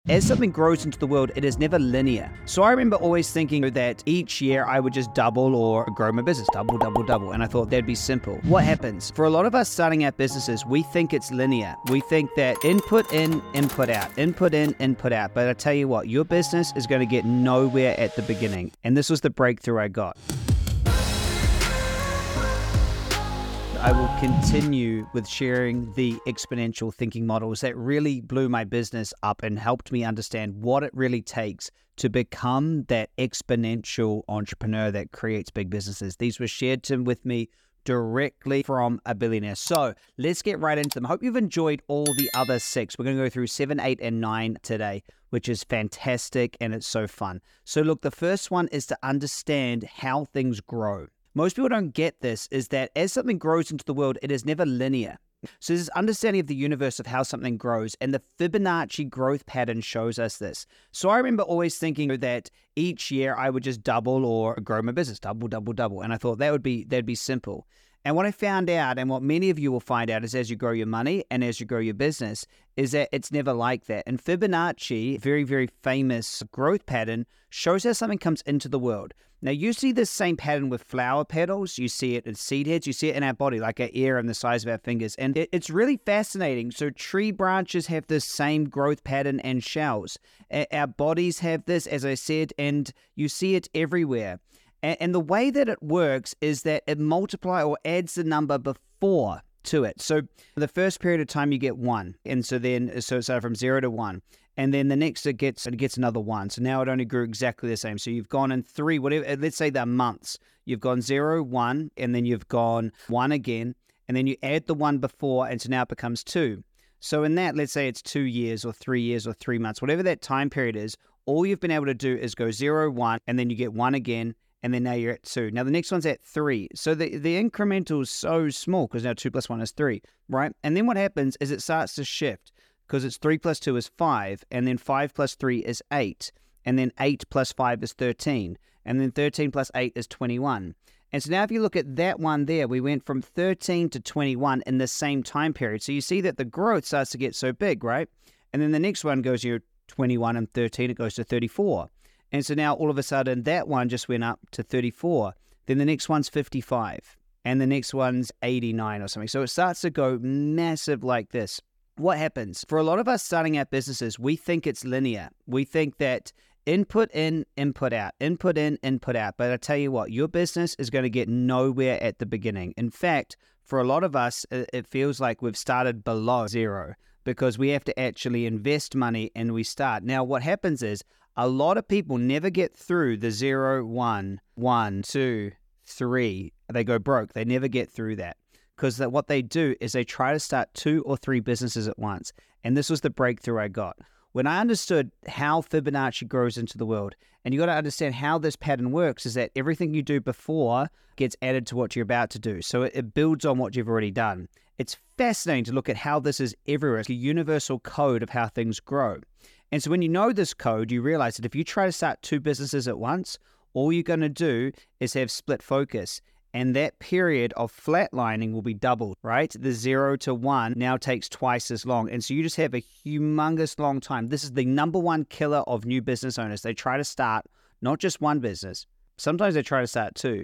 As something grows into the world, it is never linear. So I remember always thinking that each year I would just double or grow my business, double. And I thought that'd be simple. What happens? For a lot of us starting out businesses, we think it's linear. We think that input in, input out, input in, input out. But I tell you what, your business is going to get nowhere at the beginning. And this was the breakthrough I got. I will continue with sharing the exponential thinking models that really blew my business up and helped me understand what it really takes to become that exponential entrepreneur that creates big businesses. These were shared with me directly from a billionaire. So let's get right into them. I hope you've enjoyed all the other 6. We're going to go through 7, 8, and 9 today, which is fantastic and it's so fun. So look, the first one is to understand how things grow. Most people don't get this, is that as something grows into the world, it is never linear. So there's this understanding of the universe of how something grows, and the Fibonacci growth pattern shows us this. So I remember always thinking that each year I would just double or grow my business, double. And I thought that'd be simple. And what I found out, and what many of you will find out, is as you grow your money and as you grow your business, is that it's never like that. And Fibonacci, very, very famous growth pattern, shows how something comes into the world. Now, you see this same pattern with flower petals. You see it in seed heads. You see it in our body, like our ear and the size of our fingers. And it's really fascinating. So tree branches have this same growth pattern and shells. Our bodies have this, as I said, and you see it everywhere. And the way that it works is that it multiplies or adds the number before to it. So the first period of time you get 1. And so it started from 0 to 1. And then the next it gets another 1. So now it only grew exactly the same. So you've gone in 3, whatever, let's say they're months. You've gone 0, 1, and then you've gone 1 again. And then you add the 1 before, and so now it becomes 2. So in that, let's say it's 2 years or 3 years or 3 months, whatever that time period is, all you've been able to do is go 0, 1, and then you get 1 again. And then now you're at 2. Now the next one's at 3. So the incremental is so small because now 2 plus 1 is 3, right? And then what happens is it starts to shift because it's 3 plus 2 is 5. And then 5 plus 3 is 8. And then 8 plus 5 is 13. And then 13 plus 8 is 21. And so now if you look at that one there, we went from 13 to 21 in the same time period. So you see that the growth starts to get so big, right? And then the next one goes, 21 and 13, it goes to 34. And so now all of a sudden that one just went up to 34. Then the next one's 55. And the next one's 89 or something. So it starts to go massive like this. What happens? For a lot of us starting out businesses, we think it's linear. We think that input in, input out, input in, input out. But I tell you what, your business is going to get nowhere at the beginning. In fact, for a lot of us, it feels like we've started below 0 because we have to actually invest money and we start. Now, what happens is, a lot of people never get through the 0, 1, 1, 2, 3. They go broke. They never get through that because what they do is they try to start 2 or 3 businesses at once. And this was the breakthrough I got. When I understood how Fibonacci grows into the world, and you got to understand how this pattern works, is that everything you do before gets added to what you're about to do. So it builds on what you've already done. It's fascinating to look at how this is everywhere. It's a universal code of how things grow. And so when you know this code, you realize that if you try to start 2 businesses at once, all you're going to do is have split focus. And that period of flatlining will be doubled, right? The 0 to 1 now takes twice as long. And so you just have a humongous long time. This is the number one killer of new business owners. They try to start not just one business. Sometimes they try to start 2.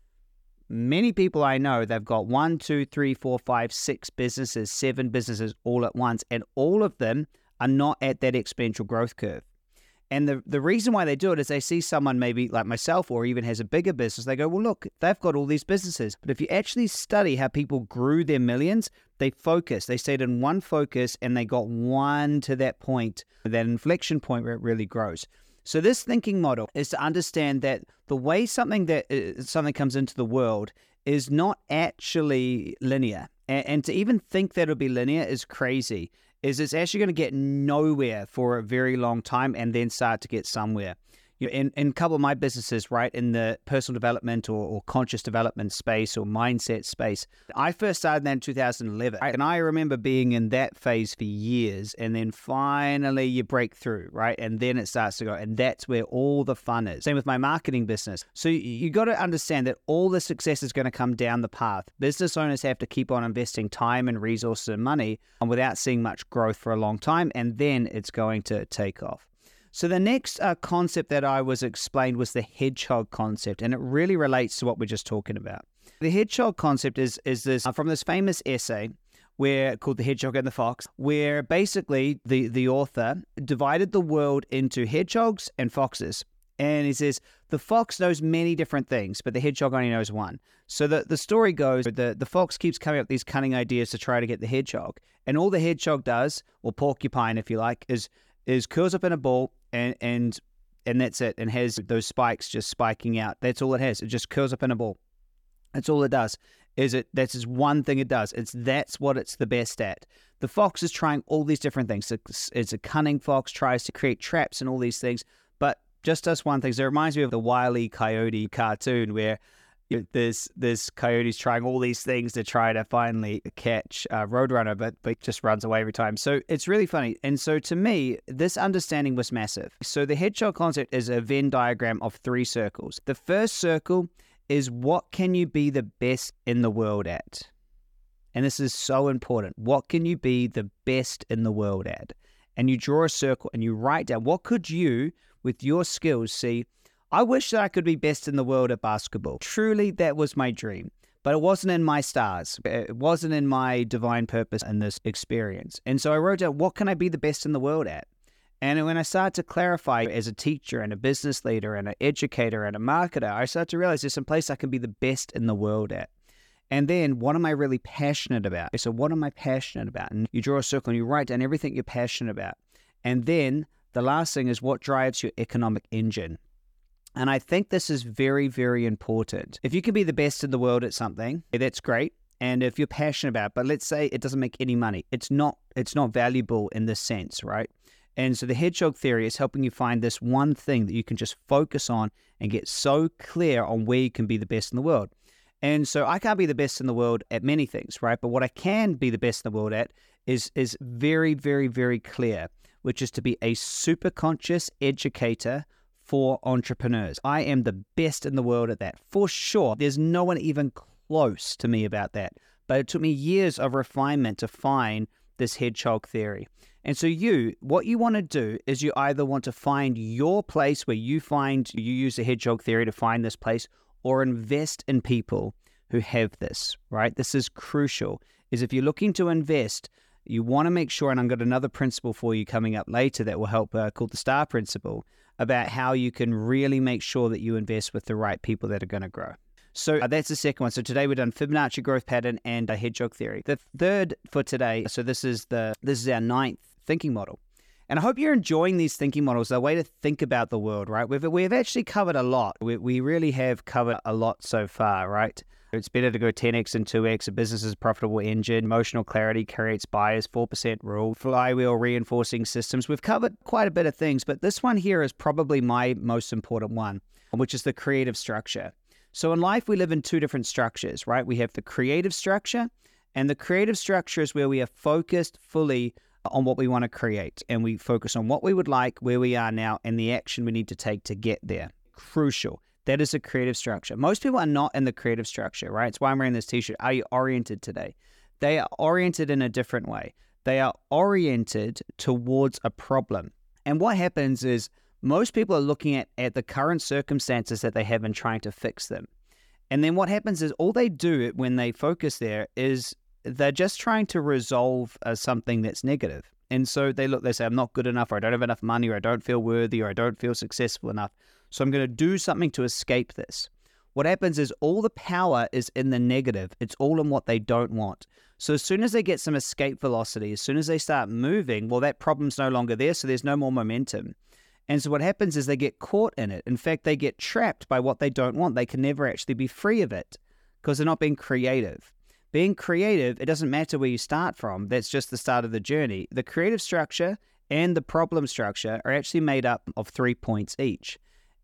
Many people I know, they've got 1, 2, 3, 4, 5, 6 businesses, 7 businesses all at once. And all of them are not at that exponential growth curve. And the reason why they do it is they see someone maybe like myself or even has a bigger business. They go, well, look, they've got all these businesses. But if you actually study how people grew their millions, they focus. They stayed in one focus and they got one to that point, that inflection point where it really grows. So this thinking model is to understand that the way something comes into the world is not actually linear. And to even think that it'll be linear is crazy. It's actually going to get nowhere for a very long time and then start to get somewhere. In a couple of my businesses, right, in the personal development or conscious development space or mindset space, I first started that in 2011. Right? And I remember being in that phase for years, and then finally you break through, right? And then it starts to go, and that's where all the fun is. Same with my marketing business. So you got to understand that all the success is going to come down the path. Business owners have to keep on investing time and resources and money without seeing much growth for a long time, and then it's going to take off. So the next concept that I was explained was the hedgehog concept, and it really relates to what we're just talking about. The hedgehog concept is this from this famous essay called The Hedgehog and the Fox, where basically the author divided the world into hedgehogs and foxes. And he says, the fox knows many different things, but the hedgehog only knows one. So the story goes, the fox keeps coming up with these cunning ideas to try to get the hedgehog. And all the hedgehog does, or porcupine if you like, is curls up in a ball and that's it, and has those spikes just spiking out. That's all it has. It just curls up in a ball. That's all it does. That's just one thing it does. That's what it's the best at. The fox is trying all these different things. It's a cunning fox, tries to create traps and all these things, but just does one thing. So it reminds me of the Wile E. Coyote cartoon where this coyote's trying all these things to try to finally catch Roadrunner, but just runs away every time. So it's really funny. And so to me, this understanding was massive. So the hedgehog concept is a Venn diagram of 3 circles. The first circle is what can you be the best in the world at? And this is so important. What can you be the best in the world at? And you draw a circle and you write down what could you, with your skills, see, I wish that I could be best in the world at basketball. Truly, that was my dream. But it wasn't in my stars. It wasn't in my divine purpose in this experience. And so I wrote down, what can I be the best in the world at? And when I started to clarify as a teacher and a business leader and an educator and a marketer, I started to realize there's some place I can be the best in the world at. And then what am I really passionate about? So what am I passionate about? And you draw a circle and you write down everything you're passionate about. And then the last thing is what drives your economic engine. And I think this is very, very important. If you can be the best in the world at something, that's great. And if you're passionate about it, but let's say it doesn't make any money, it's not valuable in this sense, right? And so the hedgehog theory is helping you find this one thing that you can just focus on and get so clear on where you can be the best in the world. And so I can't be the best in the world at many things, right? But what I can be the best in the world at is very, very, very clear, which is to be a super conscious educator for entrepreneurs. I am the best in the world at that, for sure. There's no one even close to me about that. But it took me years of refinement to find this hedgehog theory. And so what you want to do is you either want to find your place where you use the hedgehog theory to find this place, or invest in people who have this, right? This is crucial, is if you're looking to invest, you want to make sure, and I've got another principle for you coming up later that will help, called the STAR principle, about how you can really make sure that you invest with the right people that are going to grow. So that's the second one. So today we've done Fibonacci growth pattern and a hedgehog theory. The third for today, so this is our 9th thinking model. And I hope you're enjoying these thinking models, a way to think about the world, right? We've actually covered a lot. We really have covered a lot so far, right? It's better to go 10x and 2x. A business is a profitable engine. Emotional clarity creates buyers. 4% rule. Flywheel reinforcing systems. We've covered quite a bit of things, but this one here is probably my most important one, which is the creative structure. So in life, we live in 2 different structures, right? We have the creative structure, and the creative structure is where we are focused fully on what we want to create, and we focus on what we would like, where we are now, and the action we need to take to get there. Crucial. That is a creative structure. Most people are not in the creative structure, right? It's why I'm wearing this t-shirt. Are you oriented today? They are oriented in a different way. They are oriented towards a problem. And what happens is most people are looking at the current circumstances that they have and trying to fix them. And then what happens is all they do when they focus there is they're just trying to resolve something that's negative. And so they say, I'm not good enough, or I don't have enough money, or I don't feel worthy, or I don't feel successful enough. So I'm going to do something to escape this. What happens is all the power is in the negative. It's all in what they don't want. So as soon as they get some escape velocity, as soon as they start moving, well, that problem's no longer there, so there's no more momentum. And so what happens is they get caught in it. In fact, they get trapped by what they don't want. They can never actually be free of it because they're not being creative. Being creative, it doesn't matter where you start from. That's just the start of the journey. The creative structure and the problem structure are actually made up of 3 points each.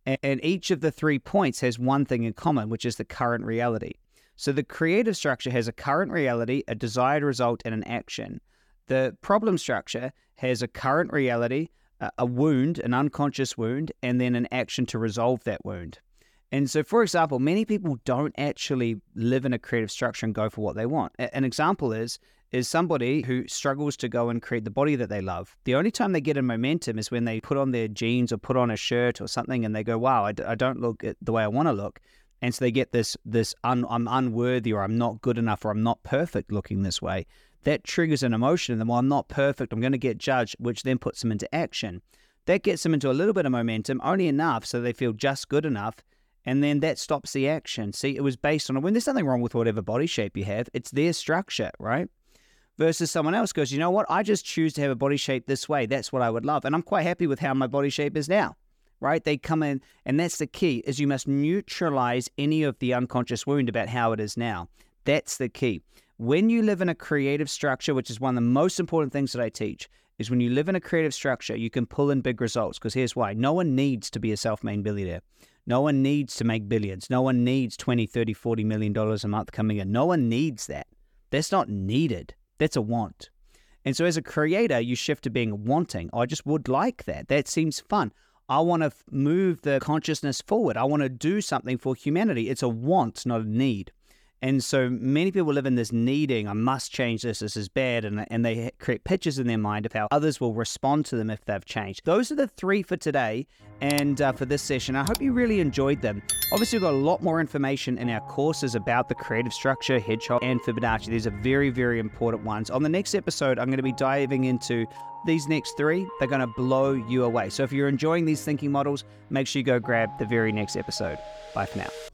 And each of the 3 points has one thing in common, which is the current reality. So the creative structure has a current reality, a desired result, and an action. The problem structure has a current reality, a wound, an unconscious wound, and then an action to resolve that wound. And so, for example, many people don't actually live in a creative structure and go for what they want. An example is somebody who struggles to go and create the body that they love. The only time they get in momentum is when they put on their jeans or put on a shirt or something and they go, wow, I don't look the way I want to look. And so they get this I'm unworthy, or I'm not good enough, or I'm not perfect looking this way. That triggers an emotion in them. Well, I'm not perfect, I'm going to get judged, which then puts them into action. That gets them into a little bit of momentum, only enough so they feel just good enough. And then that stops the action. See, it was based on, when there's nothing wrong with whatever body shape you have, it's their structure, right? Versus someone else goes, you know what? I just choose to have a body shape this way. That's what I would love. And I'm quite happy with how my body shape is now, right? They come in, and that's the key, is you must neutralize any of the unconscious wound about how it is now. That's the key. When you live in a creative structure, which is one of the most important things that I teach, is when you live in a creative structure, you can pull in big results. Because here's why. No one needs to be a self-made billionaire. No one needs to make billions. No one needs 20, 30, $40 million a month coming in. No one needs that. That's not needed. That's a want. And so as a creator, you shift to being wanting. I just would like that. That seems fun. I want to move the consciousness forward. I want to do something for humanity. It's a want, not a need. And so many people live in this needing, I must change this is bad, and they create pictures in their mind of how others will respond to them if they've changed. Those are the 3 for today and for this session. I hope you really enjoyed them. Obviously, we've got a lot more information in our courses about the creative structure, Hedgehog, and Fibonacci. These are very, very important ones. On the next episode, I'm going to be diving into these next 3. They're going to blow you away. So if you're enjoying these thinking models, make sure you go grab the very next episode. Bye for now.